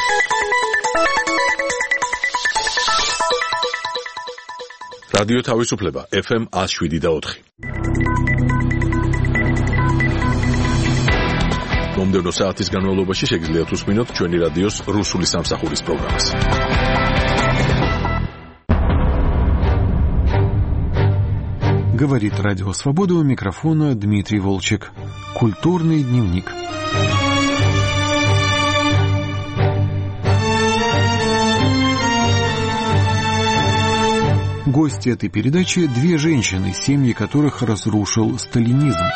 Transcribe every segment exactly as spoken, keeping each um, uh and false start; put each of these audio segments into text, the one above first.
რადიო თავისუფლება ეფ ემ one oh seven და four. მომდევნო საათის განმავლობაში შეგიძლიათ უსმინოთ ჩვენი რადიოს რუსული სამსახურის პროგრამას. Говорит Радио Свобода, у микрофона Дмитрий Волчек. Культурный дневник. Гости этой передачи – две женщины, семьи которых разрушил сталинизм.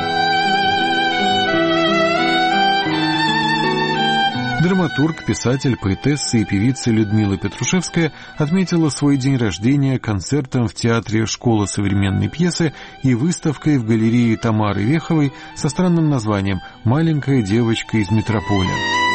Драматург, писатель, поэтесса и певица Людмила Петрушевская отметила свой день рождения концертом в театре «Школа современной пьесы» и выставкой в галерее Тамары Веховой со странным названием «Маленькая девочка из метрополя».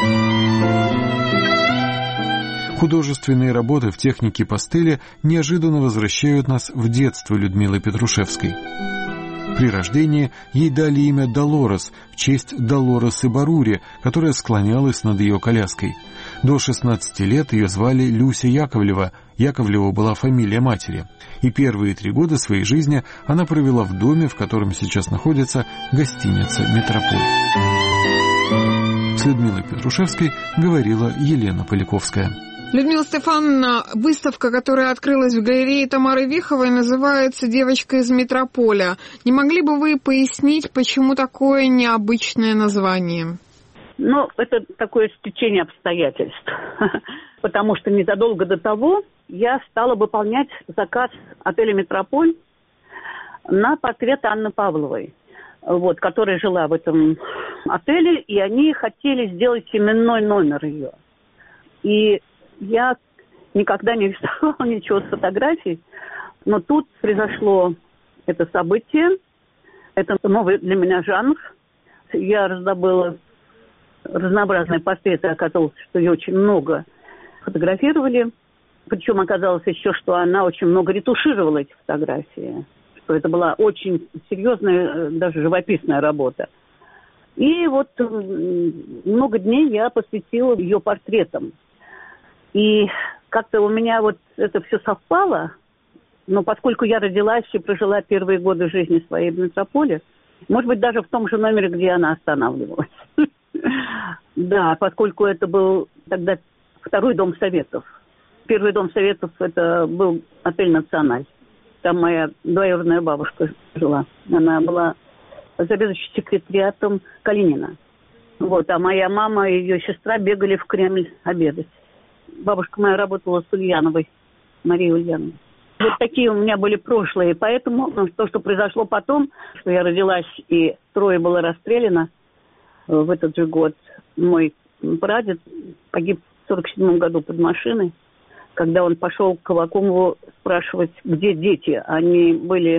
Художественные работы в технике пастели неожиданно возвращают нас в детство Людмилы Петрушевской. При рождении ей дали имя Долорес в честь Долоресы Барури, которая склонялась над ее коляской. До шестнадцати лет ее звали Люся Яковлева, Яковлева была фамилия матери. И первые три года своей жизни она провела в доме, в котором сейчас находится гостиница «Метрополь». С Людмилой Петрушевской говорила Елена Поляковская. Людмила Стефановна, выставка, которая открылась в галерее Тамары Веховой, называется «Девочка из метрополя». Не могли бы вы пояснить, почему такое необычное название? Ну, это такое стечение обстоятельств. Потому что незадолго до того я стала выполнять заказ отеля «Метрополь» на портрет Анны Павловой, вот, которая жила в этом отеле, и они хотели сделать именной номер ее. И я никогда не рисовала ничего с фотографий, но тут произошло это событие. Это новый для меня жанр. Я раздобыла разнообразные портреты, оказалось, что ее очень много фотографировали. Причем оказалось еще, что она очень много ретушировала эти фотографии. Что это была очень серьезная, даже живописная работа. И вот много дней я посвятила ее портретам. И как-то у меня вот это все совпало, но поскольку я родилась и прожила первые годы жизни своей в метрополе, может быть, даже в том же номере, где она останавливалась. Да, поскольку это был тогда второй дом советов. Первый дом советов это был отель «Националь». Там моя двоюродная бабушка жила. Она была заведующей секретариатом Калинина. Вот, а моя мама и ее сестра бегали в Кремль обедать. Бабушка моя работала с Ульяновой, Марией Ульяновой. Вот такие у меня были прошлые. Поэтому ну, то, что произошло потом, что я родилась и трое было расстреляно в этот же год. Мой прадед погиб в сорок седьмом году под машиной, когда он пошел к Авакумову спрашивать, где дети. Они были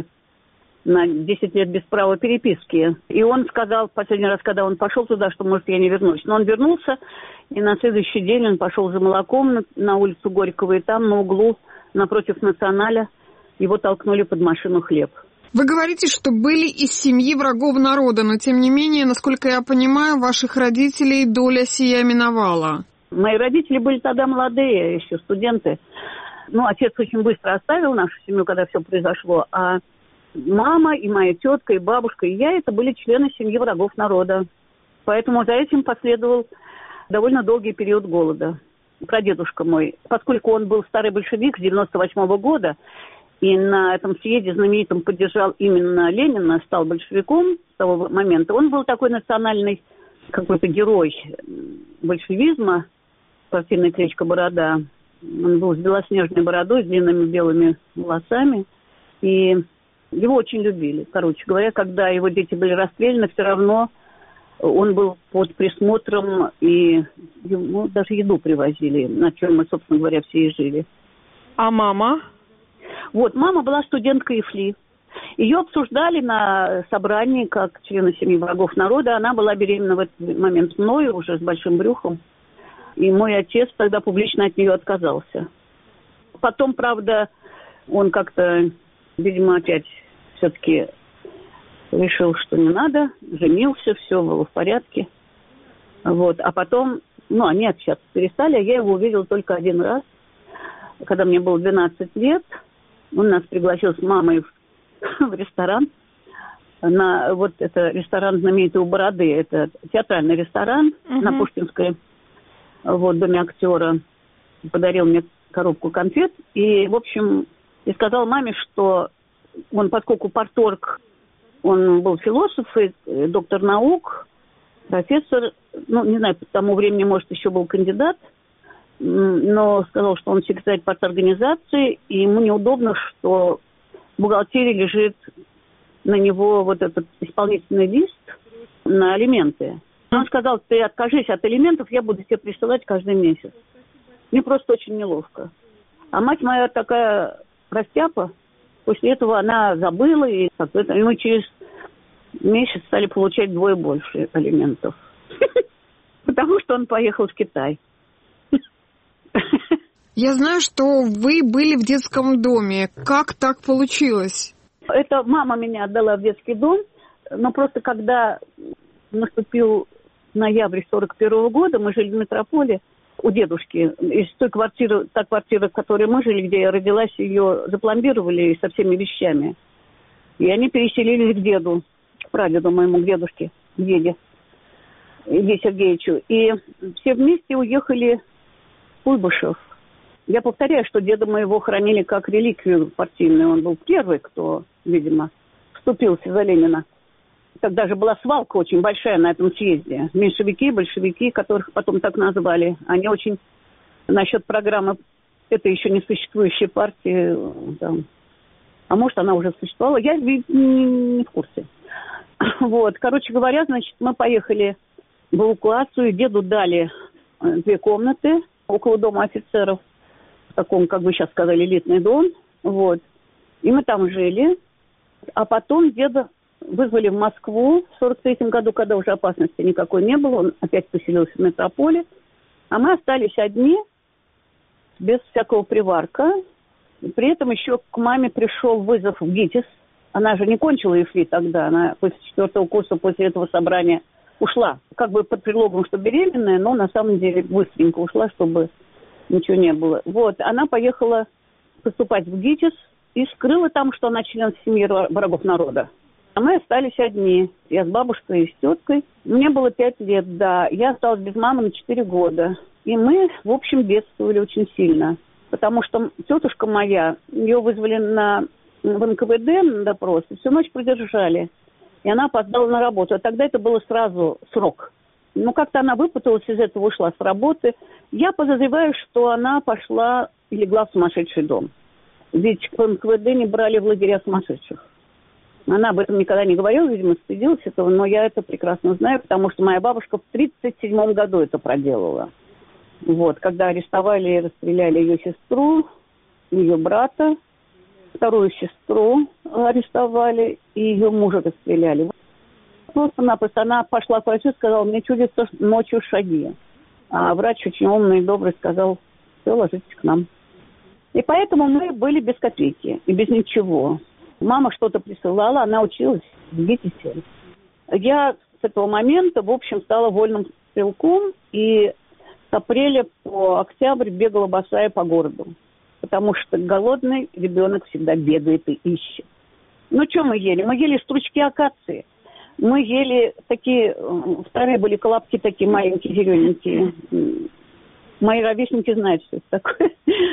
на десять лет без права переписки. И он сказал, последний раз, когда он пошел туда, что, может, я не вернусь. Но он вернулся, и на следующий день он пошел за молоком на, на улицу Горького, и там на углу напротив «Националя» его толкнули под машину хлеб. Вы говорите, что были из семьи врагов народа, но, тем не менее, насколько я понимаю, ваших родителей доля сия миновала. Мои родители были тогда молодые, еще студенты. Ну, отец очень быстро оставил нашу семью, когда все произошло, а мама и моя тетка, и бабушка, и я, это были члены семьи врагов народа. Поэтому за этим последовал довольно долгий период голода. Прадедушка мой, поскольку он был старый большевик с девяносто восьмого года, и на этом съезде знаменитом поддержал именно Ленина, стал большевиком с того момента, он был такой национальный какой-то герой большевизма, спортивная кличка-борода. Он был с белоснежной бородой, с длинными белыми волосами, и его очень любили. Короче говоря, когда его дети были расстреляны, все равно он был под присмотром, и ему даже еду привозили, на чем мы, собственно говоря, все и жили. А мама? Вот, мама была студенткой ИФЛИ. Ее обсуждали на собрании как члена семьи врагов народа. Она была беременна в этот момент мною, уже с большим брюхом. И мой отец тогда публично от нее отказался. Потом, правда, он как-то, видимо, опять все-таки решил, что не надо, женился, все было в порядке. Вот. А потом ну, они общаться перестали, а я его увидела только один раз, когда мне было двенадцать лет. Он нас пригласил с мамой в, в ресторан. На, вот это ресторан знаменитый у Бороды. Это театральный ресторан uh-huh. на Пушкинской, вот, в доме актера. Подарил мне коробку конфет. И, в общем, и сказал маме, что он, поскольку парторг, он был философ, и доктор наук, профессор, ну, не знаю, к тому времени, может, еще был кандидат, но сказал, что он секретарь парторганизации, и ему неудобно, что в бухгалтерии лежит на него вот этот исполнительный лист на алименты. Он сказал, ты откажись от алиментов, я буду тебе присылать каждый месяц. Мне просто очень неловко. А мать моя такая растяпа, после этого она забыла, и, и мы через месяц стали получать вдвое больше алиментов. Потому что он поехал в Китай. Я знаю, что вы были в детском доме. Как так получилось? Это мама меня отдала в детский дом, но просто когда наступил ноябрь сорок первого года, мы жили в метрополе у дедушки. Из той квартиры, та квартира, в которой мы жили, где я родилась, ее запломбировали со всеми вещами. И они переселились к деду, к прадеду моему, к дедушке, к деде, Илье Сергеевичу. И все вместе уехали в Куйбышев. Я повторяю, что деда моего хранили как реликвию партийную. Он был первый, кто, видимо, вступился за Ленина. Тогда же была свалка очень большая на этом съезде. Меньшевики, большевики, которых потом так назвали, они очень насчет программы этой еще не существующей партии, там, а может, она уже существовала, я не, не в курсе. Вот, короче говоря, значит, мы поехали в эвакуацию, деду дали две комнаты около дома офицеров, в таком, как бы сейчас сказали, элитный дом, вот, и мы там жили, а потом деда вызвали в Москву в сорок третьем году, когда уже опасности никакой не было, он опять поселился в метрополе, а мы остались одни, без всякого приварка. И при этом еще к маме пришел вызов в ГИТИС. Она же не кончила ИФЛИ тогда, она после четвертого курса, после этого собрания ушла. Как бы под предлогом, что беременная, но на самом деле быстренько ушла, чтобы ничего не было. Вот, она поехала поступать в ГИТИС и скрыла там, что она член семьи врагов народа. А мы остались одни. Я с бабушкой и с теткой. Мне было пять лет, да. Я осталась без мамы на четыре года. И мы, в общем, бедствовали очень сильно. Потому что тетушка моя, ее вызвали на, в эн ка вэ дэ на допрос, и всю ночь продержали. И она опоздала на работу. А тогда это было сразу срок. Ну, как-то она выпуталась из этого, ушла с работы. Я подозреваю, что она пошла и легла в сумасшедший дом. Ведь в эн ка вэ дэ не брали в лагеря сумасшедших. Она об этом никогда не говорила, видимо, стыдилась этого, но я это прекрасно знаю, потому что моя бабушка в тридцать седьмом году это проделала. Вот, когда арестовали и расстреляли ее сестру, ее брата, вторую сестру арестовали и ее мужа расстреляли. Просто-напросто она пошла к врачу и сказала, мне чудится ночью шаги. А врач очень умный и добрый сказал, все, ложитесь к нам. И поэтому мы были без копейки и без ничего. Мама что-то присылала, она училась в ГИТИСе. Я с этого момента, в общем, стала вольным стрелком и с апреля по октябрь бегала босая по городу. Потому что голодный ребенок всегда бегает и ищет. Ну, что мы ели? Мы ели стручки акации. Мы ели такие, вторые были колобки такие маленькие, зелененькие. Мои ровесники знают, что это такое.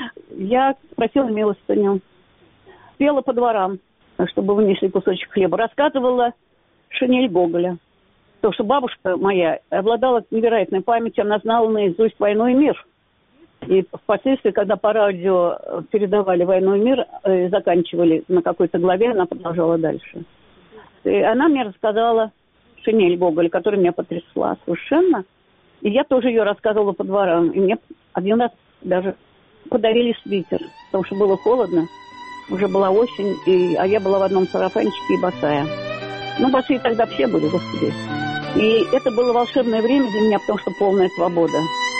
Я просила милостыню. Пела по дворам, чтобы вынесли кусочек хлеба. Рассказывала шинель Гоголя. Потому что бабушка моя обладала невероятной памятью, она знала наизусть «Войну и мир». И впоследствии, когда по радио передавали «Войну и мир», э, заканчивали на какой-то главе, она продолжала дальше. И она мне рассказала шинель Гоголя, которая меня потрясла совершенно. И я тоже ее рассказывала по дворам. И мне один раз даже подарили свитер, потому что было холодно. Уже была осень, и, а я была в одном сарафанчике и босая. Ну, босые тогда все были, господи. И это было волшебное время для меня, потому что полная свобода.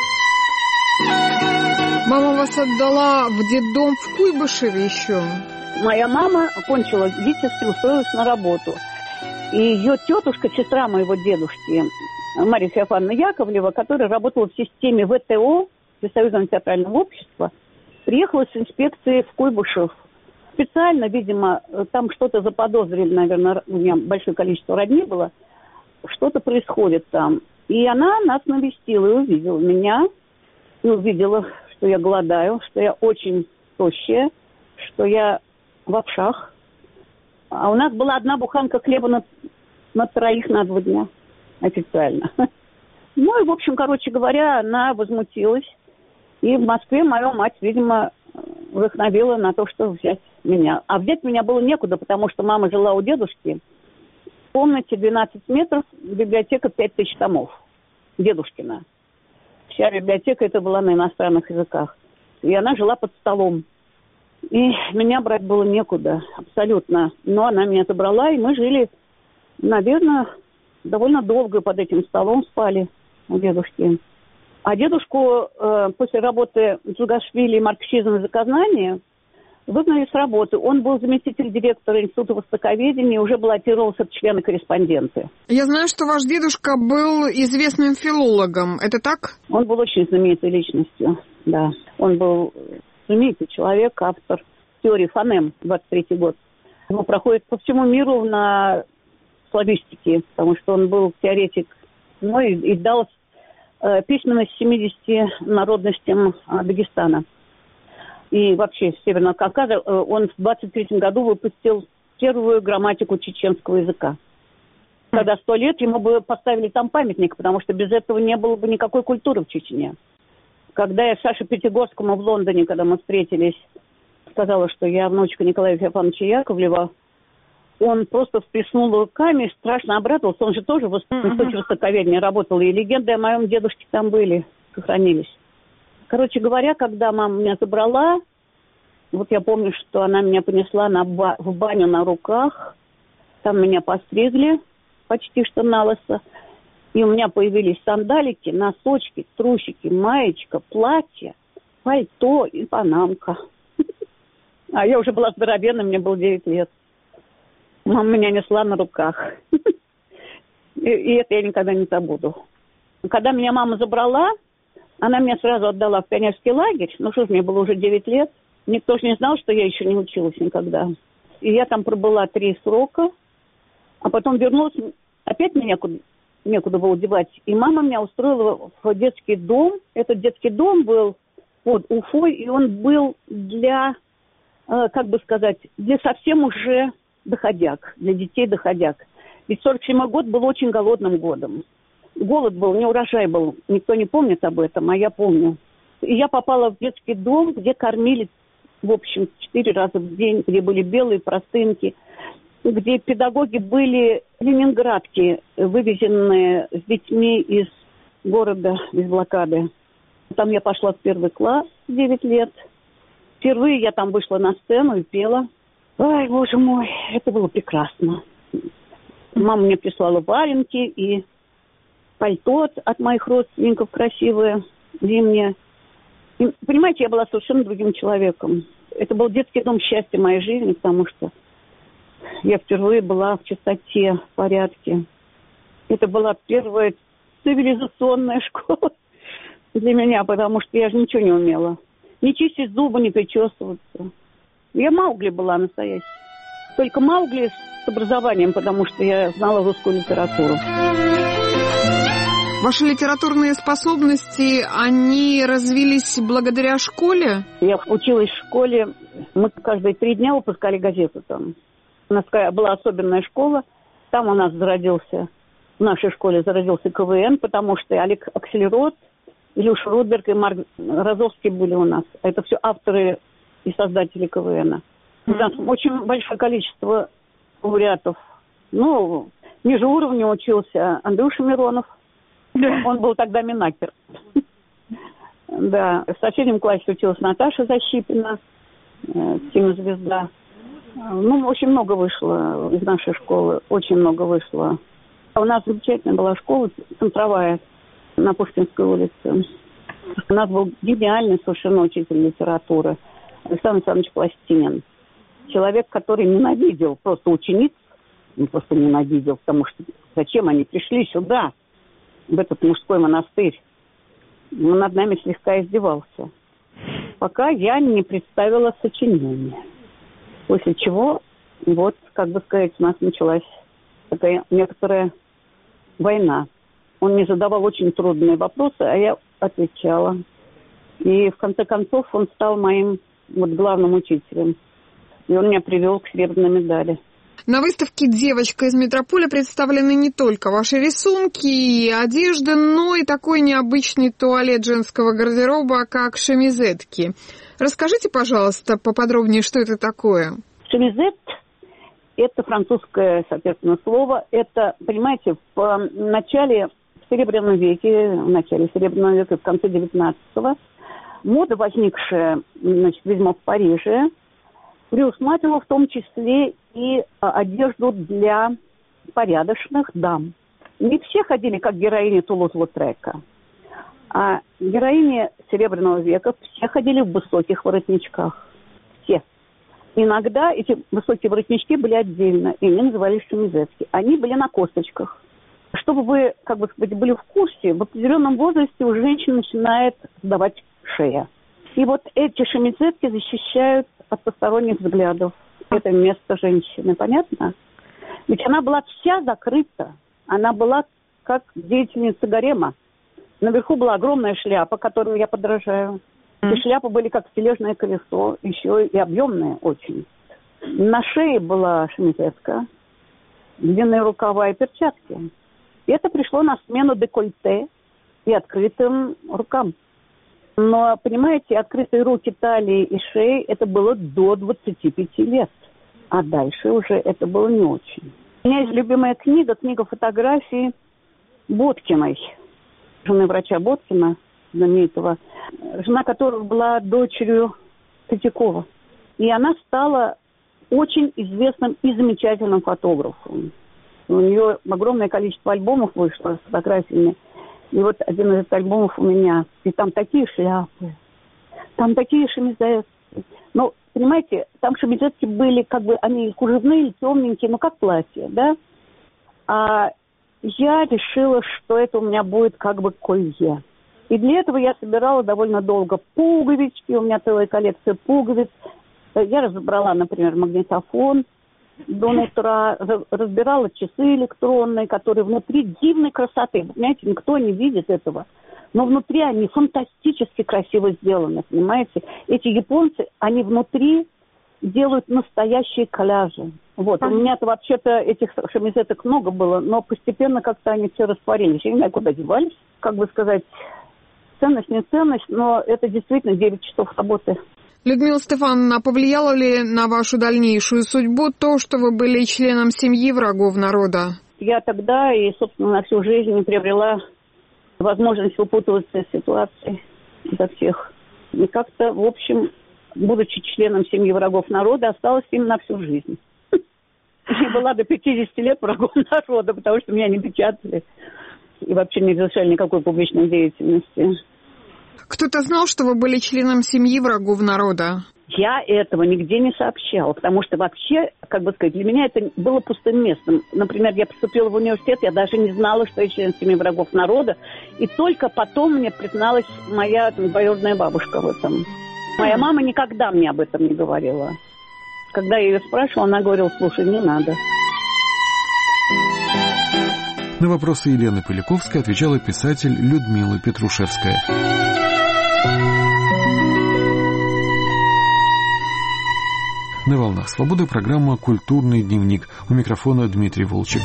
Мама вас отдала в детдом в Куйбышеве еще? Моя мама окончила ГИТИС и устроилась на работу. И ее тетушка, сестра моего дедушки, Мария Феофановна Яковлева, которая работала в системе вэ тэ о, Всесоюзного театрального общества, приехала с инспекцией в Куйбышев. Специально, видимо, там что-то заподозрили, наверное, у меня большое количество родни было, что-то происходит там. И она нас навестила и увидела меня, и увидела, что я голодаю, что я очень тощая, что я в овшах. А у нас была одна буханка хлеба на, на троих на два дня официально. Ну и, в общем, короче говоря, она возмутилась. И в Москве мою мать, видимо, вдохновила на то, что взять меня. А взять меня было некуда, потому что мама жила у дедушки. В комнате двенадцать метров, библиотека пять тысяч томов. Дедушкина. Вся библиотека это была на иностранных языках. И она жила под столом. И меня брать было некуда, абсолютно. Но она меня забрала, и мы жили, наверное, довольно долго под этим столом спали у дедушки. А дедушку э, после работы Джугашвили «Марксизм и заказнание» выгнали с работы. Он был заместитель директора Института востоковедения и уже баллотировался в члены-корреспонденты. Я знаю, что ваш дедушка был известным филологом. Это так? Он был очень знаменитой личностью, да. Он был знаменитый человек, автор теории фонем, двадцать третий год. Он проходит по всему миру на славистике, потому что он был теоретик, ну и, и дал э, письменность семидесяти народностям э, Дагестана. И вообще Северного Кавказа. Э, он в двадцать третьем году выпустил первую грамматику чеченского языка. Когда сто лет, ему бы поставили там памятник, потому что без этого не было бы никакой культуры в Чечне. Когда я Саше Пятигорскому в Лондоне, когда мы встретились, сказала, что я внучка Николая Феофановича Яковлева, он просто всплеснул руками, страшно обрадовался. Он же тоже в Институте востоковедения работал, и легенды о моем дедушке там были, сохранились. Короче говоря, когда мама меня забрала, вот я помню, что она меня понесла на ба- в баню на руках, там меня постригли почти что на лысо, и у меня появились сандалики, носочки, трусики, маечка, платье, пальто и панамка. А я уже была здоровенной, мне было девять лет. Мама меня несла на руках. И, и это я никогда не забуду. Когда меня мама забрала, она меня сразу отдала в пионерский лагерь. Ну что ж, мне было уже девять лет. Никто же не знал, что я еще не училась никогда. И я там пробыла три срока. А потом вернулась, опять меня некуда, некуда было девать. И мама меня устроила в детский дом. Этот детский дом был под Уфой, и он был для, э, как бы сказать, для совсем уже доходяг, для детей доходяг. Ведь сорок седьмой год был очень голодным годом. Голод был, не урожай был. Никто не помнит об этом, а я помню. И я попала в детский дом, где кормили, в общем, четыре раза в день, где были белые простынки, где педагоги были ленинградки, вывезенные с детьми из города, из блокады. Там я пошла в первый класс в девять лет. Впервые я там вышла на сцену и пела. Ой, боже мой, это было прекрасно. Мама мне прислала валенки и пальто от моих родственников красивое, зимнее. И, понимаете, я была совершенно другим человеком. Это был детский дом счастья моей жизни, потому что я впервые была в чистоте, в порядке. Это была первая цивилизационная школа для меня, потому что я же ничего не умела. Не чистить зубы, не причесываться. Я Маугли была настоящая. Только Маугли с образованием, потому что я знала русскую литературу. Ваши литературные способности, они развились благодаря школе? Я училась в школе. Мы каждые три дня выпускали газету там. У нас была особенная школа. Там у нас зародился, в нашей школе зародился ка вэ эн, потому что Олег Аксельрод, Илюша Рудберг и Марк Розовский были у нас. Это все авторы и создатели ка вэ эна. У нас очень большое количество лауреатов. Ну, ниже уровня учился Андрюша Миронов. Он был тогда минакер. Да, в соседнем классе училась Наташа Защипина, кинозвезда. Ну, очень много вышло из нашей школы, очень много вышло. У нас замечательная была школа центровая на Пушкинской улице. У нас был гениальный совершенно учитель литературы Александр Александрович Пластинин. Человек, который ненавидел просто учениц, не просто ненавидел, потому что зачем они пришли сюда? в этот мужской монастырь. Он над нами слегка издевался, пока я не представила сочинение. После чего, вот, как бы сказать, у нас началась такая некоторая война. Он мне задавал очень трудные вопросы, а я отвечала. И в конце концов он стал моим вот главным учителем. И он меня привел к серебряной медали. На выставке «Девочка из метрополя» представлены не только ваши рисунки и одежда, но и такой необычный туалет женского гардероба, как шемизетки. Расскажите, пожалуйста, поподробнее, что это такое. Шемизет – это французское, соответственно, слово. Это, понимаете, в начале Серебряном веке, в начале Серебряного века, в конце девятнадцатого, мода, возникшая, значит, видимо, в Париже, предусматривала в том числе и одежду для порядочных дам. Не все ходили, как героини Тулуз-Лаутрека, а героини Серебряного века все ходили в высоких воротничках. Все. Иногда эти высокие воротнички были отдельно, и они назывались шемизетки. Они были на косточках. Чтобы вы, как бы сказать, были в курсе, в определенном возрасте у женщин начинает сдавать шея. И вот эти шемизетки защищают от посторонних взглядов это место женщины. Понятно? Ведь она была вся закрыта. Она была как деятельница гарема. Наверху была огромная шляпа, которую я подражаю. И шляпы были как тележное колесо, еще и объемные очень. На шее была шемизетка, длинные рукава и перчатки. И это пришло на смену декольте и открытым рукам. Но, понимаете, открытые руки, талии и шеи, это было до двадцати пяти лет. А дальше уже это было не очень. У меня есть любимая книга, книга фотографий Боткиной, жены врача Боткина, знаменитого, жена которого была дочерью Третьякова. И она стала очень известным и замечательным фотографом. У нее огромное количество альбомов вышло с фотографиями. И вот один из этих альбомов у меня. И там такие шляпы, там такие шемизетки. Ну, понимаете, там шемизетки были, как бы, они кружевные, темненькие, ну, как платье, да? А я решила, что это у меня будет как бы колье. И для этого я собирала довольно долго пуговички. У меня целая коллекция пуговиц. Я разобрала, например, магнитофон до нутра, разбирала часы электронные, которые внутри дивной красоты. Понимаете, никто не видит этого. Но внутри они фантастически красиво сделаны, понимаете? Эти японцы, они внутри делают настоящие коллажи. Вот. У меня-то вообще-то этих шемизеток много было, но постепенно как-то они все растворились. Я не знаю, куда девались. Как бы сказать, ценность, не ценность, но это действительно девять часов работы. Людмила Стефановна, повлияло ли на вашу дальнейшую судьбу то, что вы были членом семьи врагов народа? Я тогда и, собственно, на всю жизнь приобрела возможность выпутываться из ситуации за всех. И как-то, в общем, будучи членом семьи врагов народа, осталась им на всю жизнь. Я была до пятидесяти лет врагом народа, потому что меня не печатали и вообще не разрешали никакой публичной деятельности. Кто-то знал, что вы были членом семьи врагов народа? Я этого нигде не сообщала, потому что вообще, как бы сказать, для меня это было пустым местом. Например, я поступила в университет, я даже не знала, что я член семьи врагов народа, и только потом мне призналась моя там, двоюродная бабушка в этом. Моя мама никогда мне об этом не говорила. Когда я ее спрашивала, она говорила: слушай, не надо. На вопросы Елены Поляковской отвечала писатель Людмила Петрушевская. На «Волнах Свободы» программа «Культурный дневник». У микрофона Дмитрий Волчек.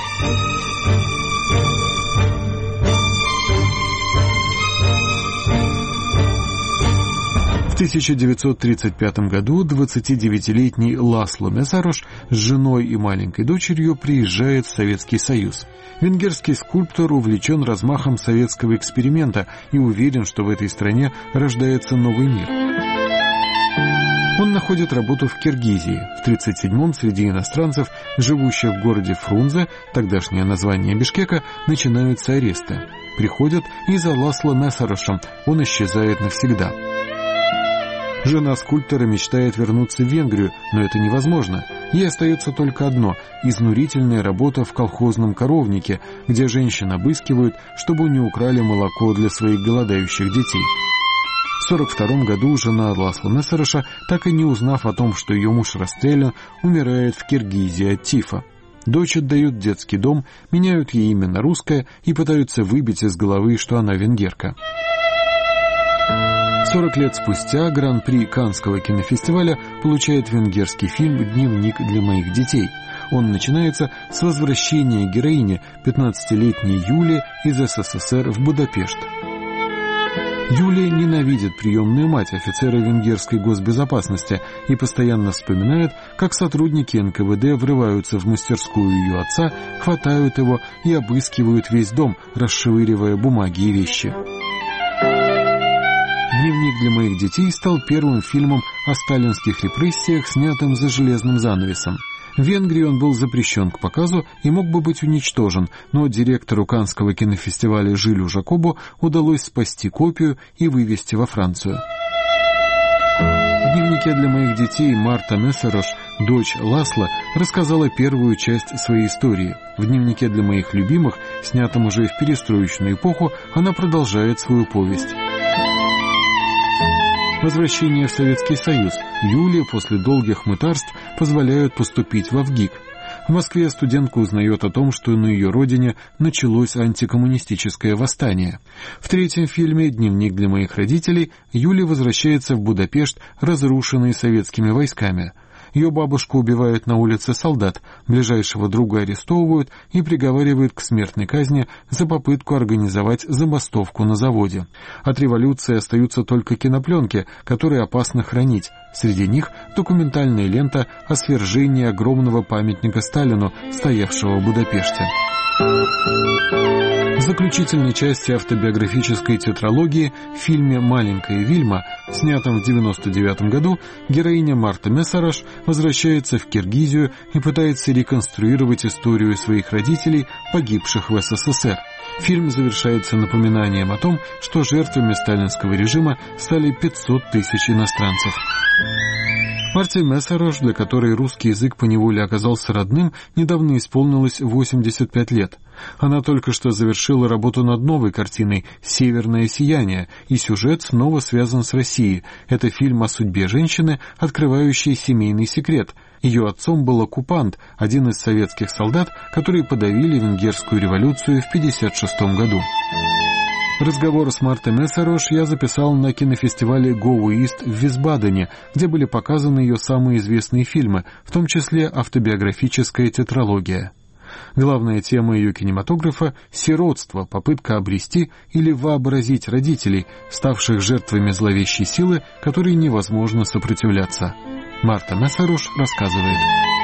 В тысяча девятьсот тридцать пятом году двадцатидевятилетний Ласло Месарош с женой и маленькой дочерью приезжает в Советский Союз. Венгерский скульптор увлечен размахом советского эксперимента и уверен, что в этой стране рождается новый мир. Он находит работу в Киргизии. В тридцать седьмом среди иностранцев, живущих в городе Фрунзе, тогдашнее название Бишкека, начинаются аресты. Приходят и за Ласло Месарошем. Он исчезает навсегда. Жена скульптора мечтает вернуться в Венгрию, но это невозможно. Ей остается только одно – изнурительная работа в колхозном коровнике, где женщин обыскивают, чтобы не украли молоко для своих голодающих детей. В сорок втором году жена Ласло Мессероша, так и не узнав о том, что ее муж расстрелян, умирает в Киргизии от тифа. Дочь отдают в детский дом, меняют ей имя на русское и пытаются выбить из головы, что она венгерка. сорок лет спустя Гран-при Каннского кинофестиваля получает венгерский фильм «Дневник для моих детей». Он начинается с возвращения героини, пятнадцатилетней Юлии, из СССР в Будапешт. Юлия ненавидит приемную мать офицера венгерской госбезопасности и постоянно вспоминает, как сотрудники эн ка вэ дэ врываются в мастерскую ее отца, хватают его и обыскивают весь дом, расшвыривая бумаги и вещи. «Дневник для моих детей» стал первым фильмом о сталинских репрессиях, снятым за железным занавесом. В Венгрии он был запрещен к показу и мог бы быть уничтожен, но директору Каннского кинофестиваля Жилю Жакобу удалось спасти копию и вывезти во Францию. В «Дневнике для моих детей» Марта Мессерош, дочь Ласло, рассказала первую часть своей истории. В «Дневнике для моих любимых», снятом уже в перестроечную эпоху, она продолжает свою повесть. Возвращение в Советский Союз. Юле после долгих мытарств позволяют поступить в АВГИК. В Москве студентка узнает о том, что на ее родине началось антикоммунистическое восстание. В третьем фильме «Дневник для моих родителей» Юлия возвращается в Будапешт, разрушенный советскими войсками. Ее бабушку убивают на улице солдат, ближайшего друга арестовывают и приговаривают к смертной казни за попытку организовать забастовку на заводе. От революции остаются только кинопленки, которые опасно хранить. Среди них документальная лента о свержении огромного памятника Сталину, стоявшего в Будапеште. В заключительной части автобиографической тетралогии в фильме «Маленькая Вильма», снятом в девяносто девятом году, героиня Марта Мессерош возвращается в Киргизию и пытается реконструировать историю своих родителей, погибших в эс эс эс эр. Фильм завершается напоминанием о том, что жертвами сталинского режима стали пятьсот тысяч иностранцев. Марте Мессерош, для которой русский язык поневоле оказался родным, недавно исполнилось восемьдесят пять лет. Она только что завершила работу над новой картиной «Северное сияние», и сюжет снова связан с Россией. Это фильм о судьбе женщины, открывающей семейный секрет. Ее отцом был оккупант, один из советских солдат, которые подавили венгерскую революцию в пятьдесят шестом году. Разговор с Мартой Мессерош я записал на кинофестивале «Go East» в Висбадене, где были показаны ее самые известные фильмы, в том числе автобиографическая тетралогия. Главная тема ее кинематографа — сиротство, попытка обрести или вообразить родителей, ставших жертвами зловещей силы, которой невозможно сопротивляться. Марта Мессерош рассказывает.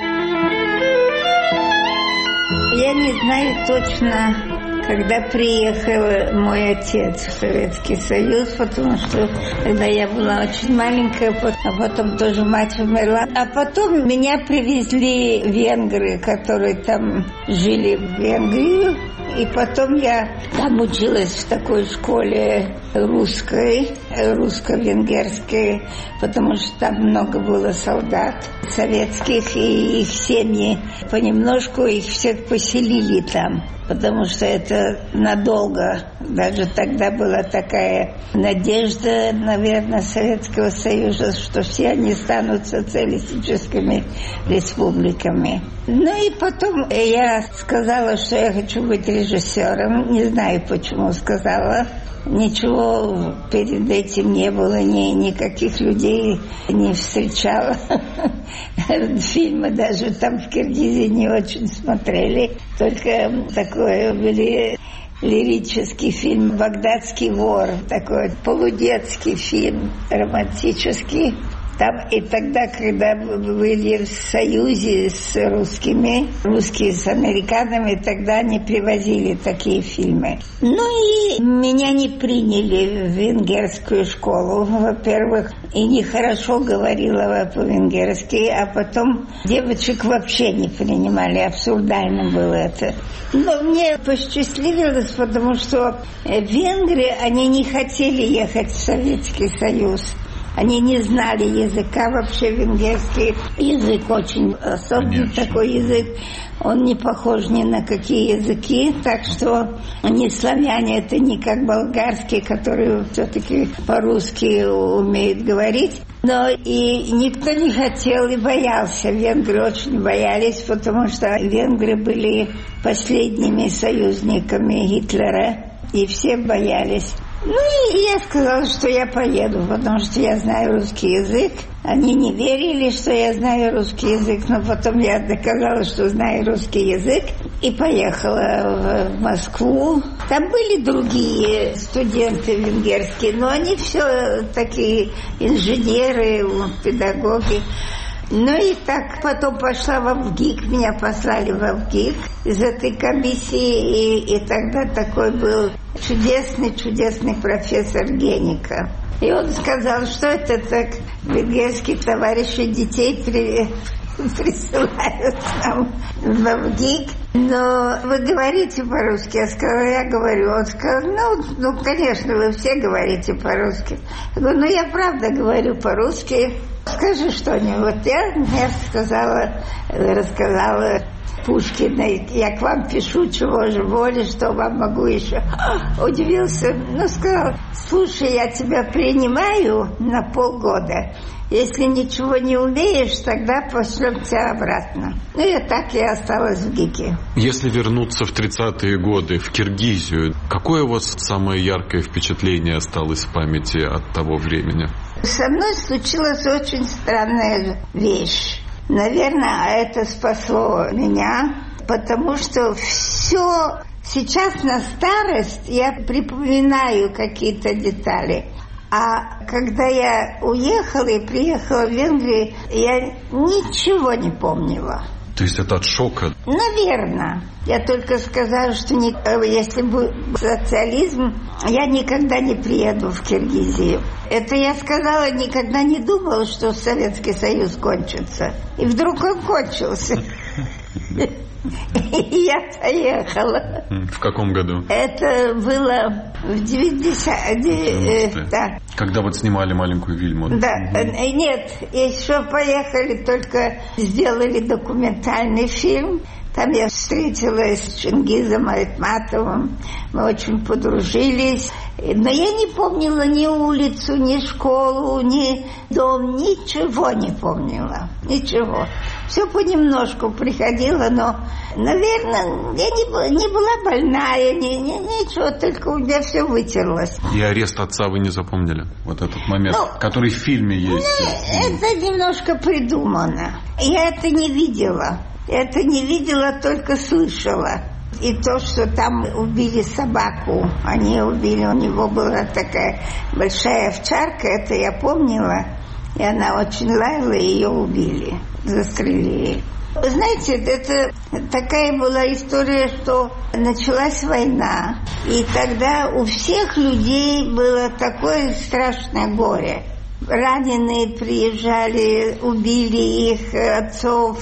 Я не знаю точно, когда приехал мой отец в Советский Союз, потому что когда я была очень маленькая, а потом тоже мать умерла. А потом меня привезли венгры, которые там жили в Венгрию. И потом я там училась в такой школе русской, русско-венгерской, потому что там много было солдат советских, и их семьи понемножку, их всех поселили там, потому что это надолго. Даже тогда была такая надежда, наверное, Советского Союза, что все они станут социалистическими республиками. Ну и потом я сказала, что я хочу быть режиссером. Не знаю, почему сказала. Ничего перед этим не было, ни, никаких людей не встречала. Фильмы даже там в Киргизии не очень смотрели. Только такое были лирический фильм «Багдадский вор», такой полудетский фильм, романтический. Там, и тогда, когда были в союзе с русскими, русские с американцами, тогда они привозили такие фильмы. Ну и меня не приняли в венгерскую школу, во-первых, и нехорошо говорила по-венгерски, а потом девочек вообще не принимали, абсурдально было это. Но мне посчастливилось, потому что венгры, они не хотели ехать в Советский Союз. Они не знали языка вообще, венгерский язык очень особенный. Конечно. Такой язык. Он не похож ни на какие языки, так что они славяне, это не как болгарский, которые все-таки по-русски умеют говорить. Но и никто не хотел и боялся. Венгры очень боялись, потому что венгры были последними союзниками Гитлера, и все боялись. Ну и я сказала, что я поеду, потому что я знаю русский язык. Они не верили, что я знаю русский язык, но потом я доказала, что знаю русский язык, и поехала в Москву. Там были другие студенты венгерские, но они все такие инженеры, педагоги. Ну и так потом пошла в ВГИК, меня послали в ВГИК из этой комиссии, и, и тогда такой был чудесный-чудесный профессор Геника. И он сказал, что это так венгерские товарищи детей при, присылают нам в ВГИК. Но вы говорите по-русски? Я сказала, я говорю. Он сказал, ну, ну, конечно, вы все говорите по-русски. Я говорю, ну, я правда говорю по-русски. Скажи что-нибудь. Я, я сказала, рассказала Пушкина, я к вам пишу, чего же воли, что вам могу еще. Удивился, ну, сказал, слушай, я тебя принимаю на полгода. Если ничего не умеешь, тогда пошлем тебя обратно. Ну, и так я осталась в ГИКе. Если вернуться в тридцатые годы, в Киргизию, какое у вас самое яркое впечатление осталось в памяти от того времени? Со мной случилась очень странная вещь. Наверное, это спасло меня, потому что все сейчас на старость я припоминаю какие-то детали. А когда я уехала и приехала в Венгрию, я ничего не помнила. То есть это от шока? Наверное. Я только сказала, что не, если бы социализм, я никогда не приеду в Киргизию. Это я сказала, никогда не думала, что Советский Союз кончится. И вдруг он кончился. И я поехала. В каком году? Это было в девяностые. Да. Когда вот снимали «Маленькую Вильму». Да. Угу. Нет, еще поехали, только сделали документальный фильм. Там я встретилась с Чингизом Айтматовым. Мы очень подружились. Но я не помнила ни улицу, ни школу, ни дом. Ничего не помнила. Ничего. Все понемножку приходило, но, наверное, я не, не была больная, ни, ни, ничего, только у меня все вытерлось. И арест отца вы не запомнили? Вот этот момент, ну, который в фильме есть. Ну, это немножко придумано. Я это не видела. Это не видела, только слышала. И то, что там убили собаку, они убили, у него была такая большая овчарка, это я помнила, и она очень лаяла, и ее убили, застрелили. Вы знаете, это такая была история, что началась война, и тогда у всех людей было такое страшное горе. Раненые приезжали, убили их отцов,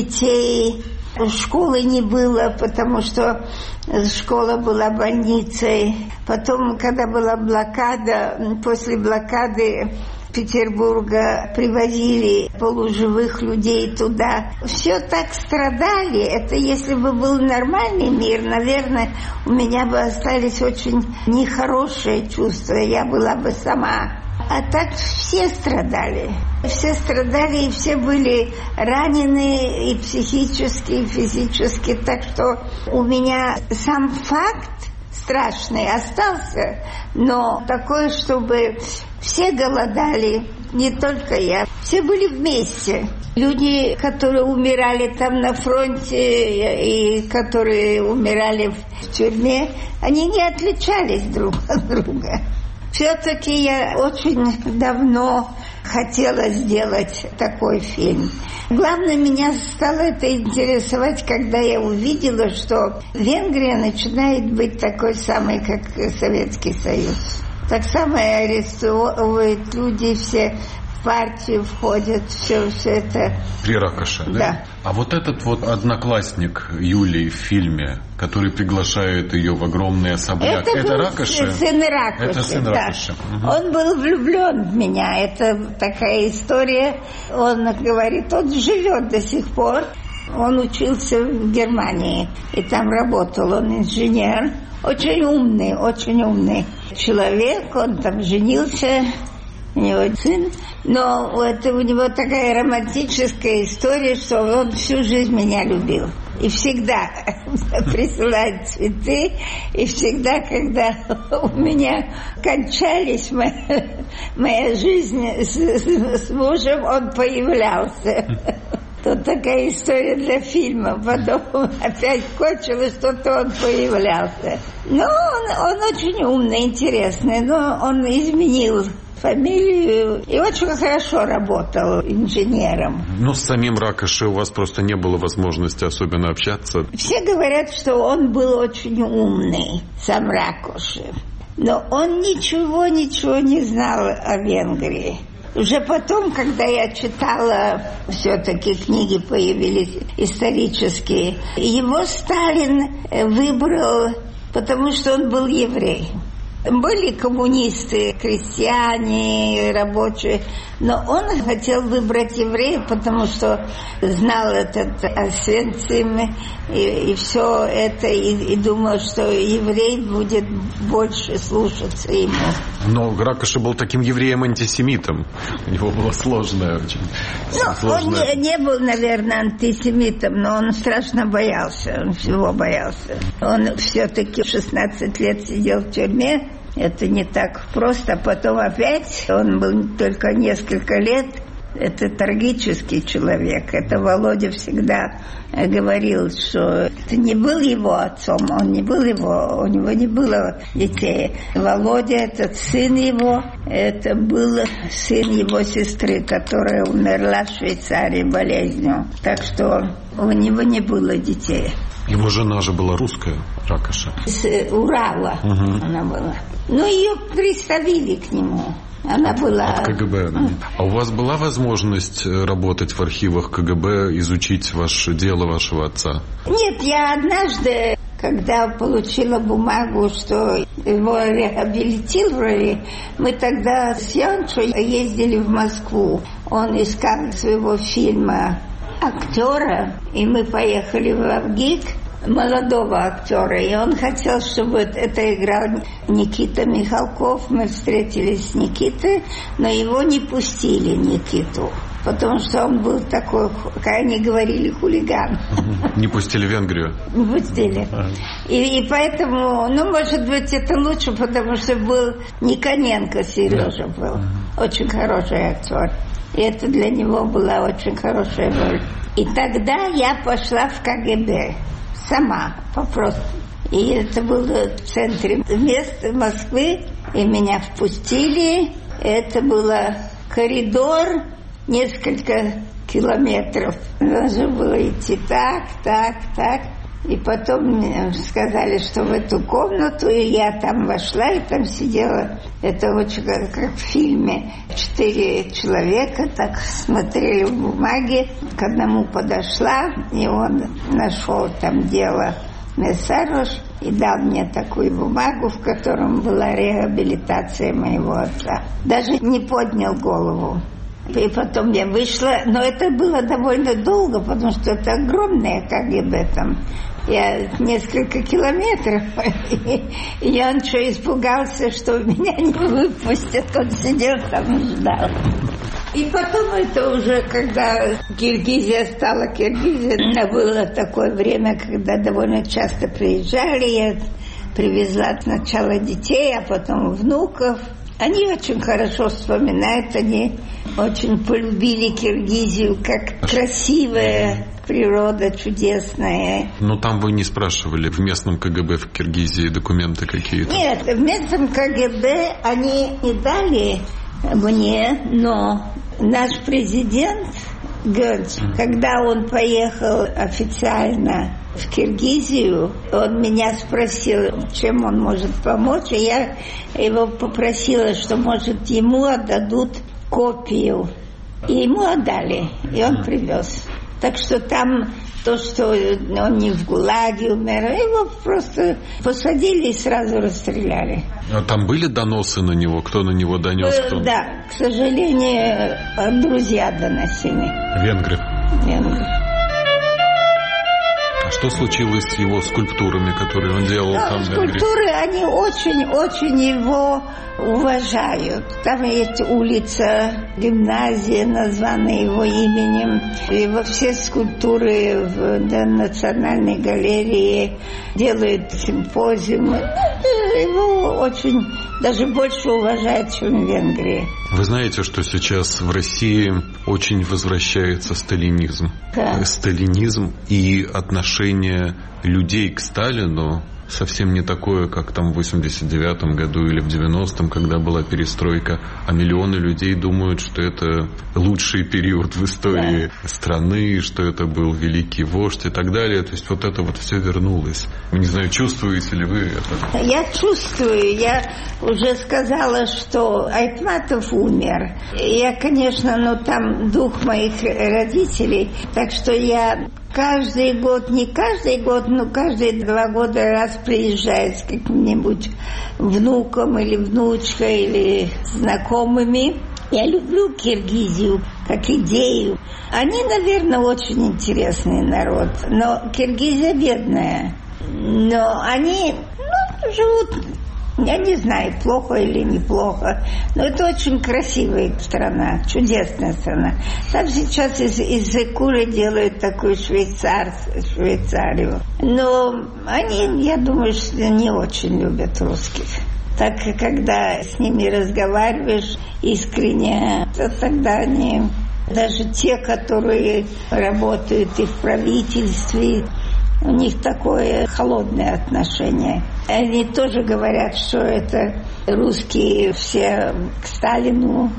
детей. Школы не было, потому что школа была больницей. Потом, когда была блокада, после блокады Петербурга привозили полуживых людей туда. Все так страдали. Это если бы был нормальный мир, наверное, у меня бы остались очень нехорошие чувства. Я была бы сама. А так все страдали. Все страдали, и все были ранены и психически, и физически. Так что у меня сам факт страшный остался, но такое, чтобы все голодали, не только я. Все были вместе. Люди, которые умирали там на фронте и которые умирали в тюрьме, они не отличались друг от друга. Все-таки я очень давно хотела сделать такой фильм. Главное, меня стало это интересовать, когда я увидела, что Венгрия начинает быть такой самой, как Советский Союз. Так само арестовывают люди, все в партию входит, все, все это. При Ракоше, да? Да. А вот этот вот одноклассник Юлии в фильме, который приглашает ее в огромный особняк, это, это был Ракоше? Сын Ракоши. Это сын да. Ракоши. Угу. Он был влюблен в меня. Это такая история. Он говорит, он живет до сих пор. Он учился в Германии и там работал. Он инженер. Очень умный, очень умный человек. Он там женился. У него сын, но это у него такая романтическая история, что он всю жизнь меня любил. И всегда присылает цветы, и всегда, когда у меня кончались моя, моя жизнь с, с мужем, он появлялся. Тут такая история для фильма. Потом опять кончилось, что-то он появлялся. Но он, он очень умный, интересный, но он изменил фамилию и очень хорошо работал инженером. Ну, с самим Ракоши у вас просто не было возможности особенно общаться. Все говорят, что он был очень умный, сам Ракоши. Но он ничего, ничего не знал о Венгрии. Уже потом, когда я читала, все-таки книги появились исторические, его Сталин выбрал, потому что он был еврей. Были коммунисты, крестьяне, рабочие, но он хотел выбрать евреев, потому что знал этот Освенцим и, и все это, и, и думал, что еврей будет больше слушаться ему. Но Ракоши был таким евреем-антисемитом. У него было сложное очень. Ну, сложное. Он не, не был, наверное, антисемитом, но он страшно боялся, он всего боялся. Он все-таки шестнадцать лет сидел в тюрьме. Это не так просто. Потом опять, он был только несколько лет. Это трагический человек. Это Володя всегда говорил, что это не был его отцом, он не был его, у него не было детей. Володя, этот сын его, это был сын его сестры, которая умерла в Швейцарии болезнью. Так что у него не было детей. Его жена же была русская, Ракоша. С Урала угу. Она была. Но ее приставили к нему. Она была... От КГБ. Да. А у вас была возможность работать в архивах КГБ, изучить ваше дело вашего отца? Нет, я однажды, когда получила бумагу, что его реабилитировали, мы тогда с Янчо ездили в Москву. Он искал своего фильма актера, и мы поехали в Авгик, молодого актера, и он хотел, чтобы это играл Никита Михалков. Мы встретились с Никитой, но его не пустили, Никиту, потому что он был такой, как они говорили, хулиган. Не пустили в Венгрию? Не пустили. И, и поэтому, ну, может быть, это лучше, потому что был Никоненко, Сережа был. Очень хороший актер. И это для него была очень хорошая роль. И тогда я пошла в КГБ. Сама, попросту. И это было в центре места Москвы. И меня впустили. Это был коридор, несколько километров. Нужно было идти так, так, так. И потом мне сказали, что в эту комнату, и я там вошла, и там сидела, это очень как, как в фильме, четыре человека так смотрели в бумаге, к одному подошла, и он нашел там дело Мессарош и дал мне такую бумагу, в котором была реабилитация моего отца. Даже не поднял голову. И потом я вышла, но это было довольно долго, потому что это огромное КГБ там. Я несколько километров, и Янчо испугался, что меня не выпустят. Он сидел там и ждал. И потом это уже, когда Киргизия стала Киргизией, это было такое время, когда довольно часто приезжали. Я привезла сначала детей, а потом внуков. Они очень хорошо вспоминают, они очень полюбили Киргизию, как красивая природа, чудесная. Но там вы не спрашивали в местном КГБ в Киргизии документы какие-то? Нет, в местном КГБ они не дали мне, но наш президент Гёнц, когда он поехал официально в Киргизию, он меня спросил, чем он может помочь, и я его попросила, что, может, ему отдадут копию. И ему отдали, и он привез. Так что там то, что он не в ГУЛАГе умер, его просто посадили и сразу расстреляли. А там были доносы на него? Кто на него донес? Кто? Да, к сожалению, друзья доносили. Венгры. Венгры. А что случилось с его скульптурами, которые он делал Но там в Венгрии? Скульптуры, они очень-очень его уважают. Там есть улица, гимназия, названная его именем. И во все скульптуры в да, Национальной галерее делают симпозиумы. Его очень, даже больше уважают, чем в Венгрии. Вы знаете, что сейчас в России очень возвращается сталинизм? Да. Сталинизм и отношение людей к Сталину совсем не такое, как там в восемьдесят девятом году или в девяностом, когда была перестройка. А миллионы людей думают, что это лучший период в истории да. страны, что это был великий вождь и так далее. То есть вот это вот все вернулось. Не знаю, чувствуете ли вы это? Я чувствую. Я уже сказала, что Айтматов умер. Я, конечно, ну там дух моих родителей, так что я каждый год, не каждый год, но каждые два года раз приезжает с каким-нибудь внуком или внучкой или знакомыми. Я люблю Киргизию как идею. Они, наверное, очень интересный народ, но Киргизия бедная. Но они ну, живут, я не знаю, плохо или неплохо, но это очень красивая страна, чудесная страна. Там сейчас из, из Зекуры делают такую швейцар, Швейцарию. Но они, я думаю, что не очень любят русских. Так когда с ними разговариваешь искренне, то тогда они, даже те, которые работают и в правительстве, у них такое холодное отношение. Они тоже говорят, что это русские все к Сталину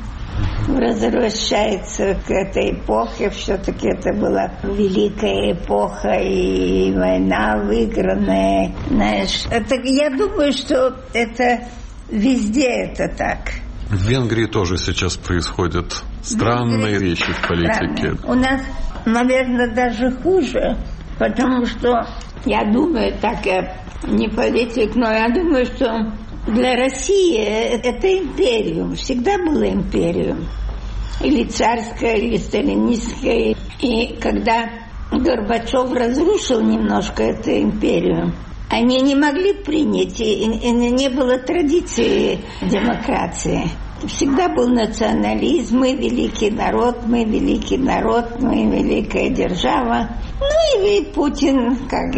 возвращаются к этой эпохе. Все-таки это была великая эпоха и война выигранная. Знаешь, это, я думаю, что это везде это так. В Венгрии тоже сейчас происходят странные Венгрии вещи в политике. Странные. У нас, наверное, даже хуже. Потому что, я думаю, так я не политик, но я думаю, что для России это империум, всегда было империум. Или царская, или сталинистская. И когда Горбачев разрушил немножко эту империю, они не могли принять, и, и не было традиции демократии. Всегда был национализм, мы великий народ, мы великий народ, мы великая держава. Ну и Путин,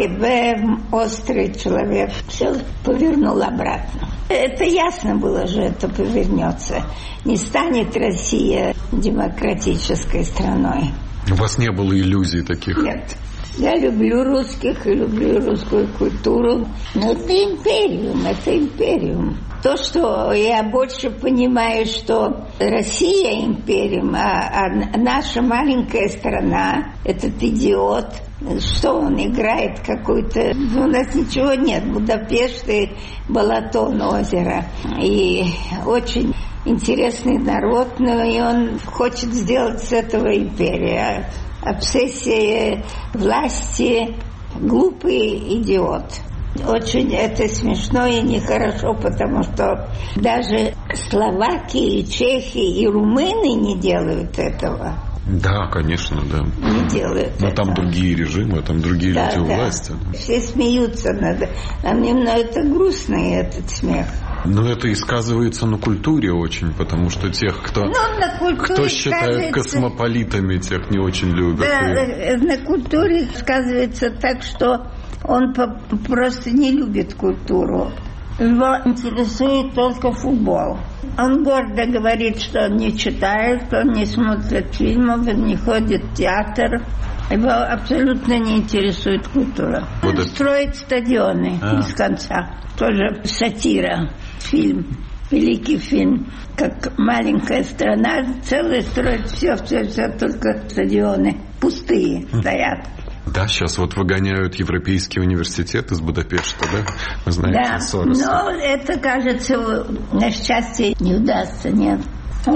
КГБ, острый человек, все повернул обратно. Это ясно было же, это повернется. Не станет Россия демократической страной. У вас не было иллюзий таких? Нет. Я люблю русских и люблю русскую культуру. Но это империум, это империум. То, что я больше понимаю, что Россия империум, а, а наша маленькая страна, этот идиот, что он играет какой-то... У нас ничего нет. Будапешт и Балатон, озеро. И очень интересный народ, но и он хочет сделать с этого империю. Обсессия власти, глупый идиот. Очень это смешно и нехорошо, потому что даже словаки, и чехи, и румыны не делают этого. Да, конечно, да. Не делают Но этого. там другие режимы, там другие Да, люди у да. власти. Все смеются над... А мне ну, это грустно, этот смех. Но это и сказывается на культуре очень, потому что тех, кто, Ну, на культуре кто считают сказывается- космополитами, тех не очень любят. Да, И- э, на культуре сказывается так, что он по- просто не любит культуру. Его интересует только футбол. Он гордо говорит, что он не читает, он не смотрит фильмов, он не ходит в театр. Его абсолютно не интересует культура. Вот Он это- строит стадионы А. без конца. Тоже сатира, фильм. Великий фильм, как маленькая страна целая строит все, все, все, только стадионы пустые стоят. Да, сейчас вот выгоняют Европейский университет из Будапешта, да? Вы знаете, Да, Сороса. но это, кажется, на счастье не удастся, нет. Он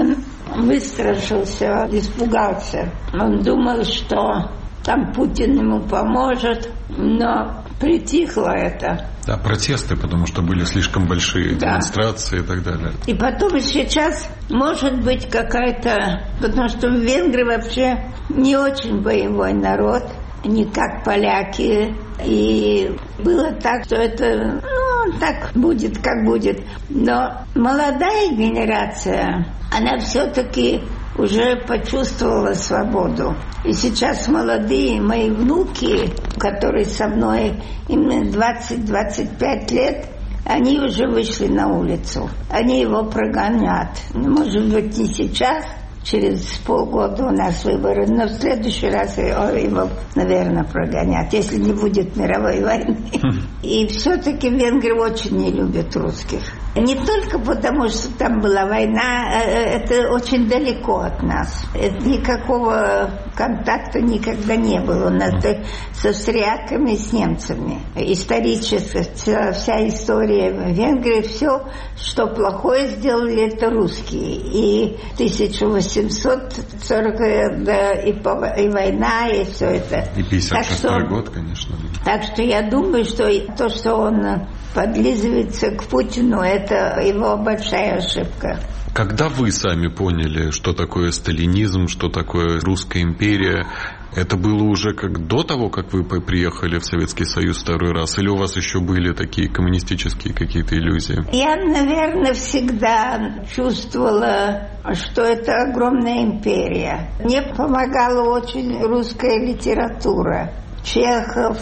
выстрашился, испугался. Он думал, что там Путин ему поможет, но притихло это. Да, протесты, потому что были слишком большие да. демонстрации и так далее. И потом сейчас может быть какая-то... Потому что венгры вообще не очень боевой народ, не как поляки. И было так, что это... Ну, так будет, как будет. Но молодая генерация, она все-таки уже почувствовала свободу. И сейчас молодые мои внуки, которые со мной именно двадцать-двадцать пять лет, они уже вышли на улицу. Они его прогонят. Может быть, не сейчас, через полгода у нас выборы, но в следующий раз его, наверное, прогонят, если не будет мировой войны. И все-таки венгры очень не любят русских. Не только потому, что там была война, это очень далеко от нас. Никакого контакта никогда не было. У нас с австрияками, с немцами. Исторически вся история Венгрии, все, что плохое сделали, это русские. И тысяча восемьсот сорок да, и, и война, и все это. И пятьдесят шестой год, конечно. Так что я думаю, что то, что он подлизывается к Путину, это его большая ошибка. Когда вы сами поняли, что такое сталинизм, что такое русская империя, это было уже как до того, как вы приехали в Советский Союз второй раз, или у вас еще были такие коммунистические какие-то иллюзии? Я, наверное, всегда чувствовала, что это огромная империя. Мне помогала очень русская литература. Чехов,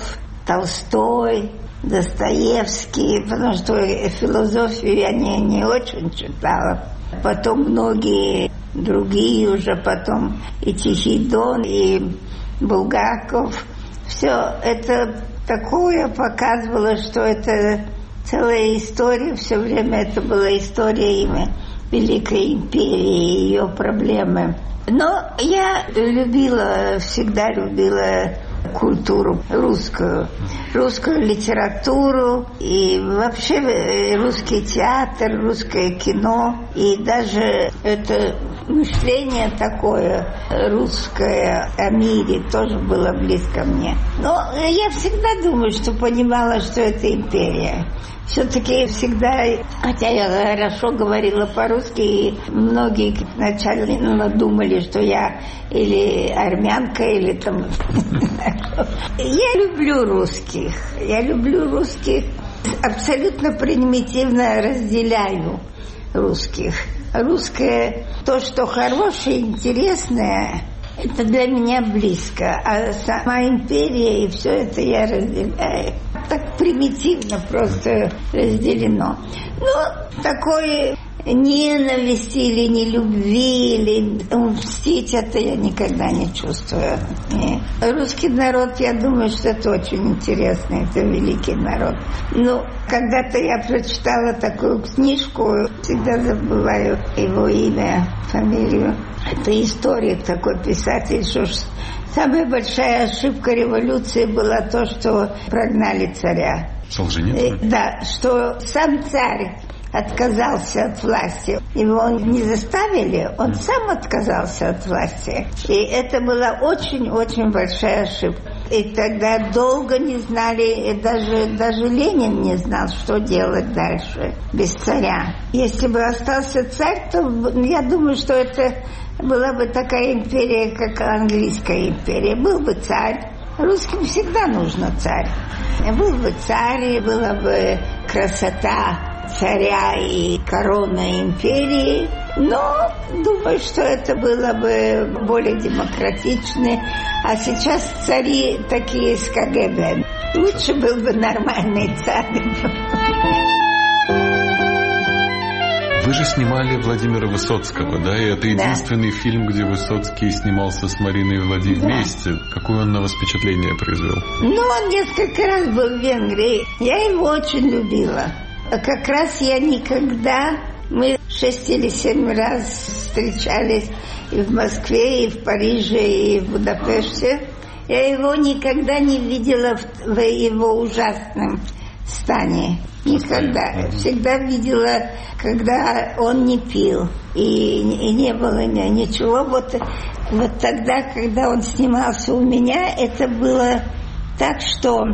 Толстой, Достоевский, потому что философию я не, не очень читала. Потом многие другие уже потом, и Тихий Дон, и Булгаков. Все это такое показывало, что это целая история, все время это была история имя Великой империи и ее проблемы. Но я любила, всегда любила культуру русскую, русскую литературу и вообще русский театр, русское кино. И даже это мышление такое русское о мире тоже было близко мне. Но я всегда думаю, что понимала, что это империя. Все-таки всегда, хотя я хорошо говорила по-русски, и многие вначале думали, что я или армянка, или там... Я люблю русских, я люблю русских, абсолютно примитивно разделяю русских. Русское, то, что хорошее, интересное, это для меня близко, а сама империя и все это я разделяю. Так примитивно просто разделено. Но такой ненависти или нелюбви, или мстить, это я никогда не чувствую. Нет. Русский народ, я думаю, что это очень интересно, это великий народ. Ну, когда-то я прочитала такую книжку, всегда забываю его имя, фамилию. Это историк, такой писатель, что самая большая ошибка революции была то, что прогнали царя. Солженицын? Да, что сам царь отказался от власти. Его не заставили, он сам отказался от власти. И это была очень-очень большая ошибка. И тогда долго не знали, и даже, даже Ленин не знал, что делать дальше без царя. Если бы остался царь, то я думаю, что это была бы такая империя, как английская империя. Был бы царь. Русским всегда нужно царь. Был бы царь, и была бы красота царя и корона империи, но думаю, что это было бы более демократично. А сейчас цари такие с КГБ. Лучше был бы нормальный царь. Вы же снимали Владимира Высоцкого, да? И это единственный да. фильм, где Высоцкий снимался с Мариной Владимировной да. вместе. Какое он на вас впечатление произвел? Ну, он несколько раз был в Венгрии. Я его очень любила. Как раз я никогда... Мы шесть или семь раз встречались и в Москве, и в Париже, и в Будапеште. Я его никогда не видела в его ужасном стане. Никогда. Всегда видела, когда он не пил. И, и не было ничего. Вот, вот тогда, когда он снимался у меня, это было так, что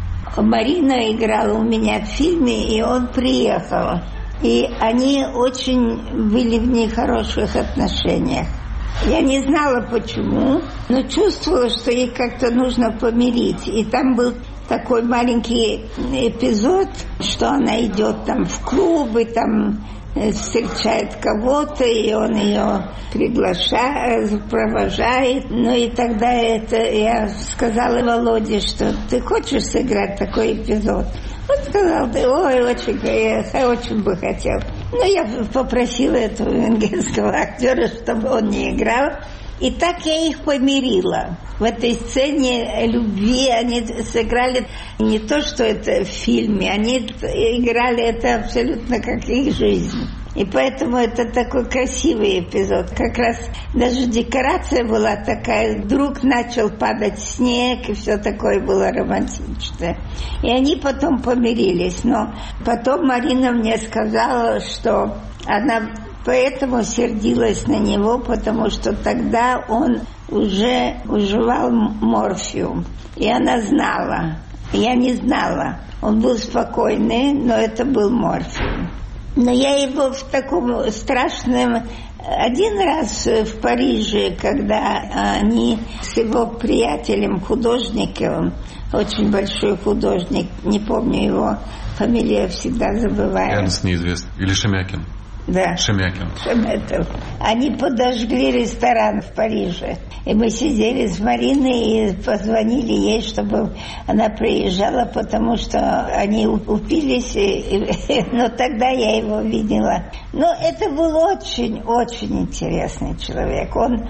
Марина играла у меня в фильме, и он приехал. И они очень были в нехороших отношениях. Я не знала почему, но чувствовала, что ей как-то нужно помирить. И там был такой маленький эпизод, что она идет там в клубы, там встречает кого-то, и он ее приглашает, провожает. Ну и тогда это я сказала Володе, что ты хочешь сыграть такой эпизод? Он сказал, да, ой, очень, я очень бы хотел. Но я попросила этого венгерского актера, чтобы он не играл. И так я их помирила. В этой сцене любви они сыграли не то, что это в фильме, они играли это абсолютно как их жизнь. И поэтому это такой красивый эпизод. Как раз даже декорация была такая, вдруг начал падать снег, и все такое было романтичное. И они потом помирились. Но потом Марина мне сказала, что она поэтому сердилась на него, потому что тогда он уже уживал морфиум. И она знала. Я не знала. Он был спокойный, но это был морфиум. Но я его в таком страшном... Один раз в Париже, когда они с его приятелем художником, очень большой художник, не помню его фамилию, всегда забываю. Эрнст неизвестный. Или Шемякин. Да. Шемякин. Шемякин. Они подожгли ресторан в Париже. И мы сидели с Мариной и позвонили ей, чтобы она приезжала, потому что они упились. И, и, но тогда я его видела. Но это был очень-очень интересный человек. Он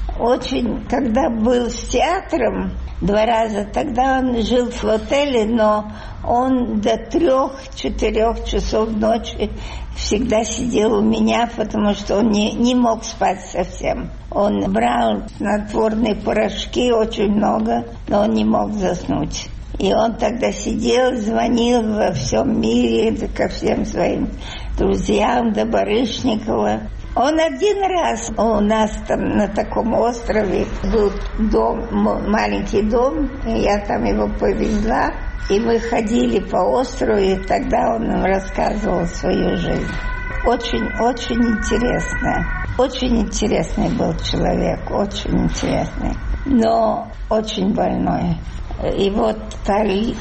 очень, когда был с театром два раза, тогда он жил в отеле, но он до трех-четырех часов ночи всегда сидел у меня, потому что он не, не мог спать совсем. Он брал снотворные порошки очень много, но он не мог заснуть. И он тогда сидел, звонил во всем мире ко всем своим друзьям, до Барышникова. Он один раз у нас там на таком острове был дом, маленький дом, и я там его повезла, и мы ходили по острову, и тогда он нам рассказывал свою жизнь. Очень-очень интересно. Очень интересный был человек, очень интересный, но очень больной. И вот тал-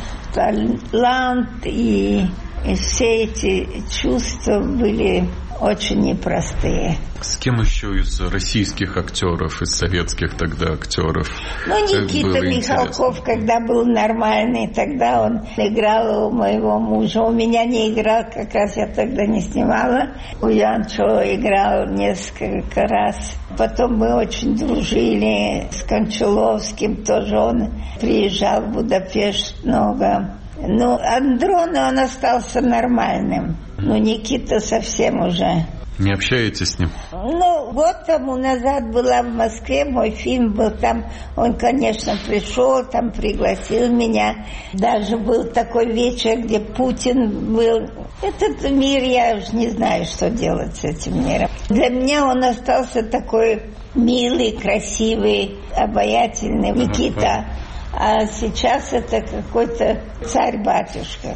талант и, и все эти чувства были очень непростые. С кем еще из российских актеров, из советских тогда актеров? Ну, Никита Михалков, интересно, когда был нормальный, тогда он играл у моего мужа. У меня не играл, как раз я тогда не снимала. У Янчо играл несколько раз. Потом мы очень дружили с Кончаловским, тоже он приезжал в Будапешт много. Ну, Андрон, он остался нормальным. Но Никита совсем уже... Не общаетесь с ним? Ну, год тому назад была в Москве, мой фильм был там. Он, конечно, пришел, там пригласил меня. Даже был такой вечер, где Путин был. Этот мир, я уж не знаю, что делать с этим миром. Для меня он остался такой милый, красивый, обаятельный Никита. А сейчас это какой-то царь-батюшка.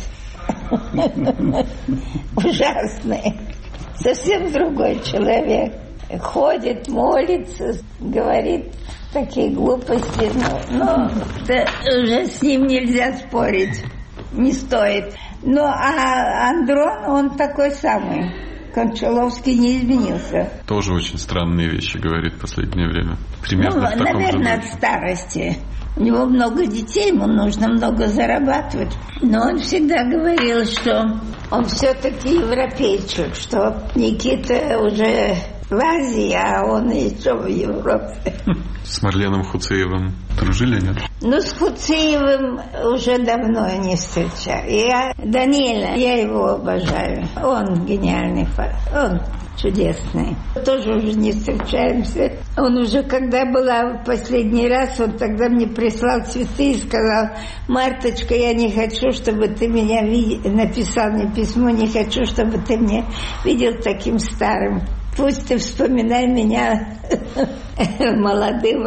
Ужасный. Совсем другой человек. Ходит, молится, говорит такие глупости. Но, но уже с ним нельзя спорить. Не стоит. Ну, а Андрон, он такой самый. Кончаловский не изменился. Тоже очень странные вещи говорит в последнее время. Примерно ну, в таком наверное, же от старости. У него много детей, ему нужно много зарабатывать. Но он всегда говорил, что он все-таки европейчик, что Никита уже в Азии, а он еще в Европе. С Марленом Хуцеевым дружили, нет? Ну, с Хуцеевым уже давно не встречаю. Я Даниэля, я его обожаю. Он гениальный, он чудесный. Тоже уже не встречаемся. Он уже, когда была в последний раз, он тогда мне прислал цветы и сказал: Марточка, я не хочу, чтобы ты меня видел, написал мне письмо, не хочу, чтобы ты меня видел таким старым. Пусть ты вспоминай меня молодым.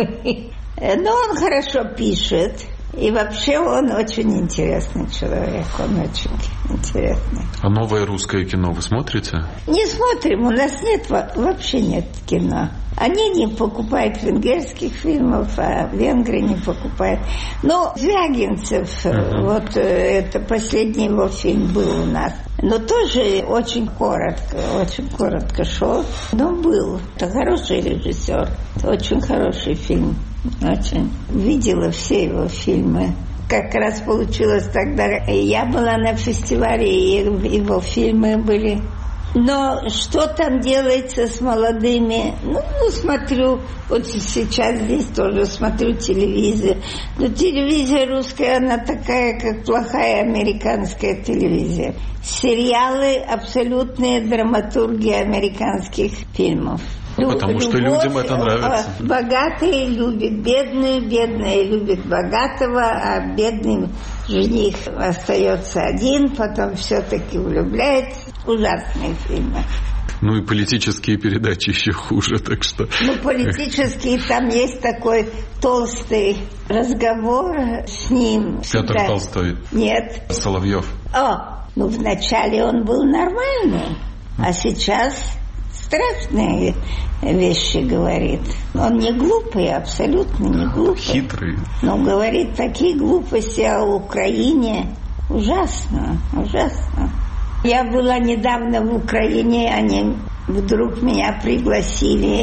Но он хорошо пишет. И вообще он очень интересный человек. Он очень интересный. А новое русское кино вы смотрите? Не смотрим. У нас нет, вообще нет кино. Они не покупают венгерских фильмов, а венгры не покупают. Но Звягинцев, uh-huh. вот это последний его фильм был у нас. Но тоже очень коротко, очень коротко шел. Но был. Это хороший режиссер. Очень хороший фильм. Очень. Видела все его фильмы. Как раз получилось тогда, я была на фестивале, и его фильмы были. Но что там делается с молодыми? Ну, ну, смотрю, вот сейчас здесь тоже смотрю телевизор. Но телевизия русская, она такая, как плохая американская телевизия. Сериалы — абсолютные драматурги американских фильмов. Потому Любовь, что людям это нравится. Богатые любят бедную, бедная любит богатого, а бедный жених остается один, потом все-таки влюбляется. Ужасные фильмы. Ну и политические передачи еще хуже, так что... Ну, политические, там есть такой толстый разговор с ним. Петр всегда. Толстой? Нет. Соловьев? О, ну вначале он был нормальный, а сейчас... страшные вещи говорит. Он не глупый, абсолютно не глупый. Хитрый. Но говорит такие глупости о Украине. Ужасно, ужасно. Я была недавно в Украине, они вдруг меня пригласили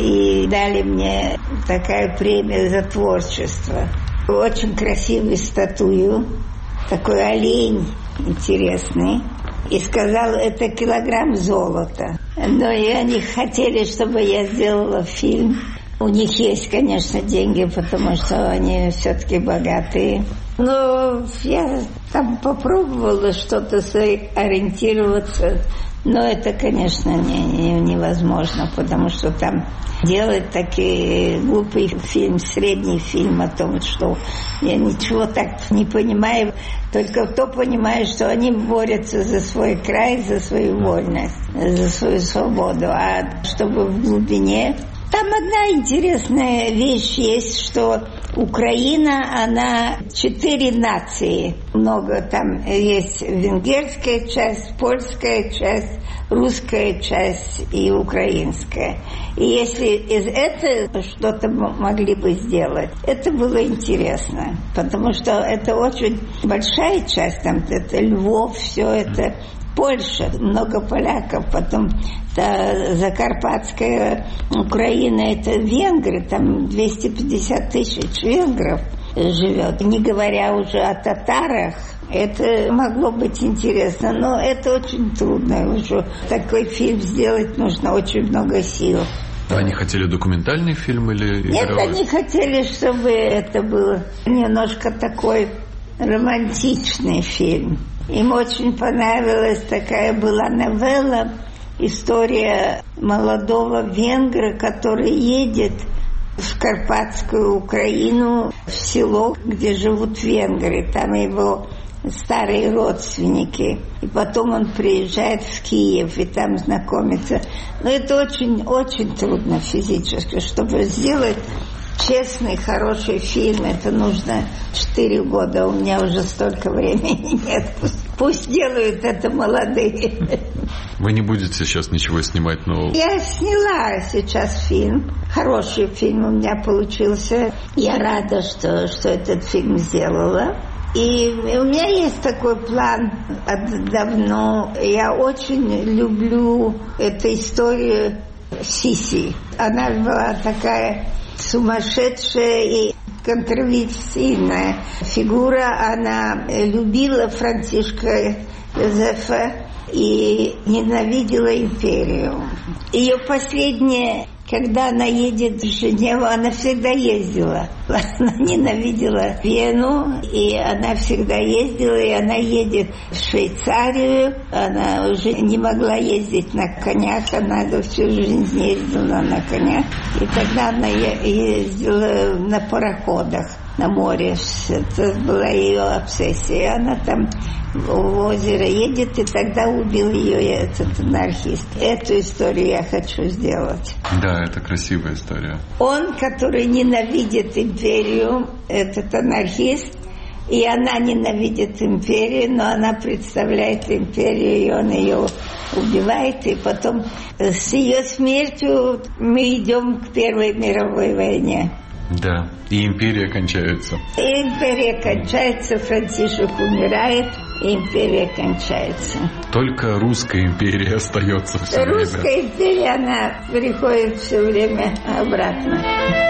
и дали мне такая премия за творчество. Очень красивую статую, такой олень интересный. И сказал, это килограмм золота. Но и они хотели, чтобы я сделала фильм. У них есть, конечно, деньги, потому что они все-таки богатые. Но я там попробовала что-то ориентироваться. Но это, конечно, не, не, невозможно, потому что там делать такой глупый фильм, средний фильм о том, что я ничего так не понимаю, только то понимаю, что они борются за свой край, за свою вольность, за свою свободу, а чтобы в глубине... Там одна интересная вещь есть, что Украина, она четыре нации. Много там есть венгерская часть, польская часть, русская часть и украинская. И если из этого что-то могли бы сделать, это было интересно. Потому что это очень большая часть, там это Львов, все это... Польша, много поляков, потом та Закарпатская Украина, это венгры, там двести пятьдесят тысяч венгров живет. Не говоря уже о татарах, это могло быть интересно, но это очень трудно. Уже такой фильм сделать нужно очень много сил. Они хотели документальный фильм или игровой? Нет, они хотели, чтобы это был немножко такой романтичный фильм. Им очень понравилась такая была новелла, история молодого венгра, который едет в Карпатскую Украину, в село, где живут венгры. Там его старые родственники. И потом он приезжает в Киев и там знакомится. Но это очень-очень трудно физически, чтобы сделать... Честный, хороший фильм, это нужно четыре года. У меня уже столько времени нет. Пусть, пусть делают это молодые. Вы не будете сейчас ничего снимать нового? Я сняла сейчас фильм. Хороший фильм у меня получился. Я рада, что, что этот фильм сделала. И у меня есть такой план давно. Я очень люблю эту историю Сиси. Она была такая... сумасшедшая и контроверсийная фигура. Она любила Францишка Йозефа и ненавидела империю. Ее последнее, когда она едет в Женеву, она всегда ездила. Она ненавидела Вену, и она всегда ездила, и она едет в Швейцарию. Она уже не могла ездить на конях, она всю жизнь ездила на конях. И тогда она ездила на пароходах на море. Это была ее обсессия. Она там в озеро едет, и тогда убил ее этот анархист. Эту историю я хочу сделать. Да, это красивая история. Он, который ненавидит империю, этот анархист, и она ненавидит империю, но она представляет империю, и он ее убивает, и потом с ее смертью мы идем к Первой мировой войне. Да, и империя кончается. И империя кончается, Франтишек умирает, и империя кончается. Только русская империя остается все время. Русская империя, она приходит все время обратно.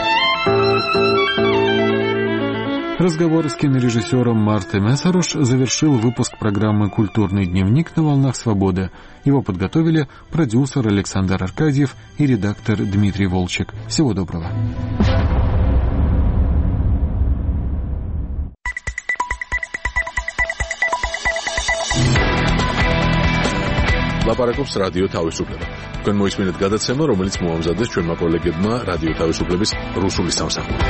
Разговор с кинорежиссером Мартой Мессеруш завершил выпуск программы «Культурный дневник» на «Волнах Свободы». Его подготовили продюсер Александр Аркадьев и редактор Дмитрий Волчек. Всего доброго. ლაპარაკობს რადიო თავისუფლება. თქვენ მოისმინეთ გადაცემა, რომელიც მოამზადეს ჩვენმა კოლეგებმა რადიო თავისუფლების რუსული სამსახური.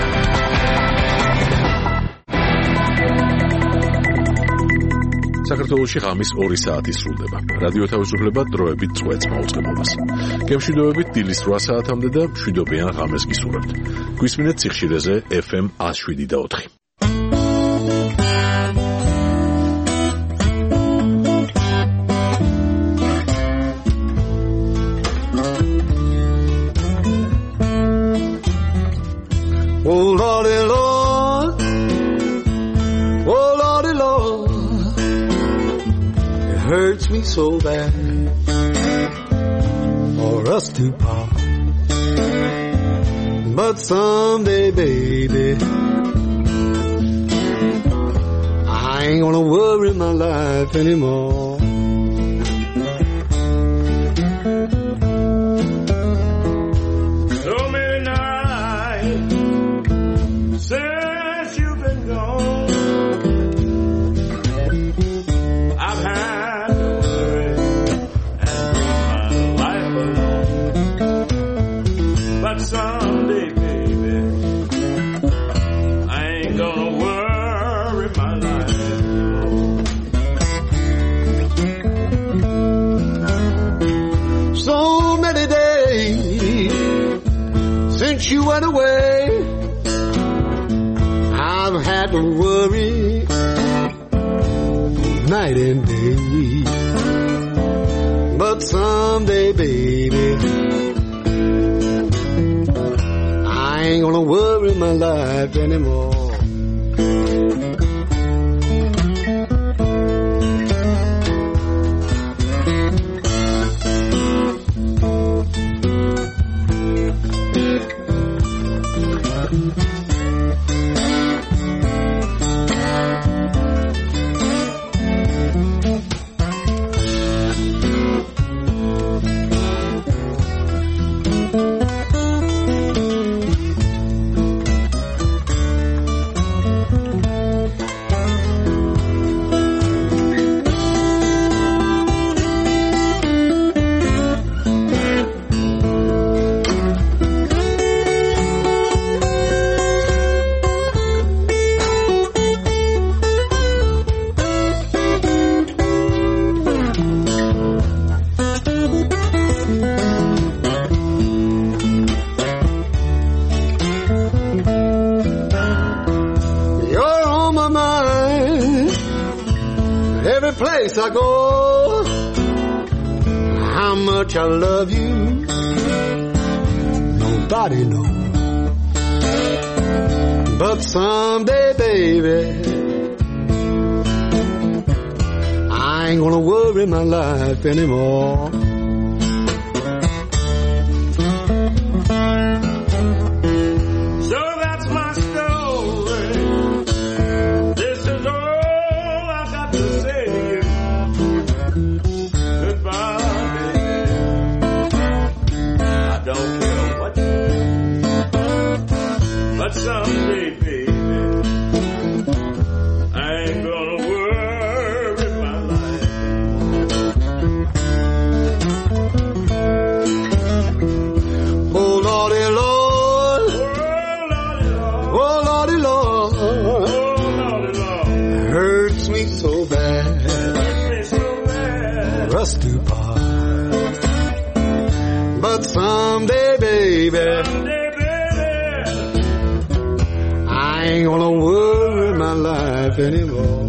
საქართველოში ღამის ორი საათი სრულდება. რადიო თავისუფლება დროებით წვეთს მაუწყებლობას. გემშვიდობებით დილის რვა საათამდე და მშვიდობიან ღამეს გისურვებთ. გვისმინეთ სიხშირეზე ეფ ემ one oh seven point four. Oh Lordy Lord, oh Lordy Lord, it hurts me so bad for us to part. But someday, baby, I ain't gonna worry my life anymore. Someday, baby, I ain't gonna worry my life. So many days since you went away, I've had to worry night and day. But someday, baby, I ain't gonna worry my life anymore. Place I go, how much I love you, nobody knows. But someday, baby, I ain't gonna worry my life anymore. But someday, baby, I ain't gonna worry my life. Oh, Lordy, Lord. Oh, Lordy, Lord. Oh, Lordy, Lord. Hurts me so bad. Hurt me so bad. Rusty part. But someday, baby, Someday, baby, I ain't gonna worry my life anymore.